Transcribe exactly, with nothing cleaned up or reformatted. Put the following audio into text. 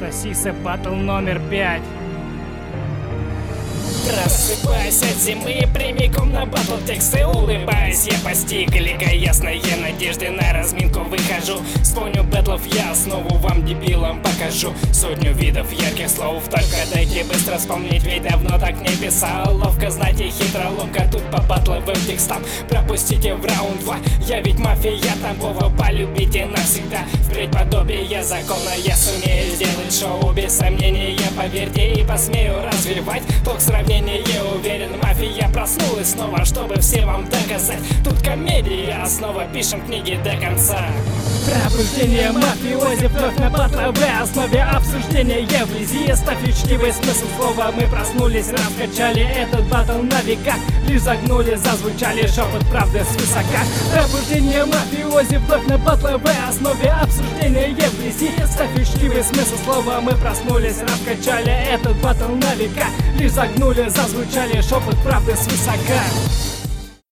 Сосиса батл номер пять. Просыпаясь от зимы, прямиком на батл тексты улыбаясь, я постиг ликой ясной надежды, на разминку выхожу. Вспомню бэтлов, я снова вам дебилам покажу сотню видов ярких слов. Только дайте быстро вспомнить, ведь давно так не писал. Ловко знать и хитро ловко тут по батловым текстам. Пропустите в раунд два, я ведь мафия тамбова, полюбите навсегда. Впредь подобие закона я сумею сделать шоу без сомнения, поверьте, и посмею развивать ток сравнения. Я уверен, мафия проснулась снова, чтобы всем вам доказать. Тут комедия, основа, пишем книги до конца. Пробуждение мафиози вновь на батловой основе, обсуждения вблизи. Ставь учтивый смысл слова, мы проснулись, раскачали этот батл на века. Лишь загнули, зазвучали шепот правды свысока. Пробуждение мафиози вновь на батловой основе, обсуждения вблизи. Ставь учтивый смысл слова, мы проснулись, раскачали этот батл на века. Лишь загнули, зазвучали шепот правды свысока.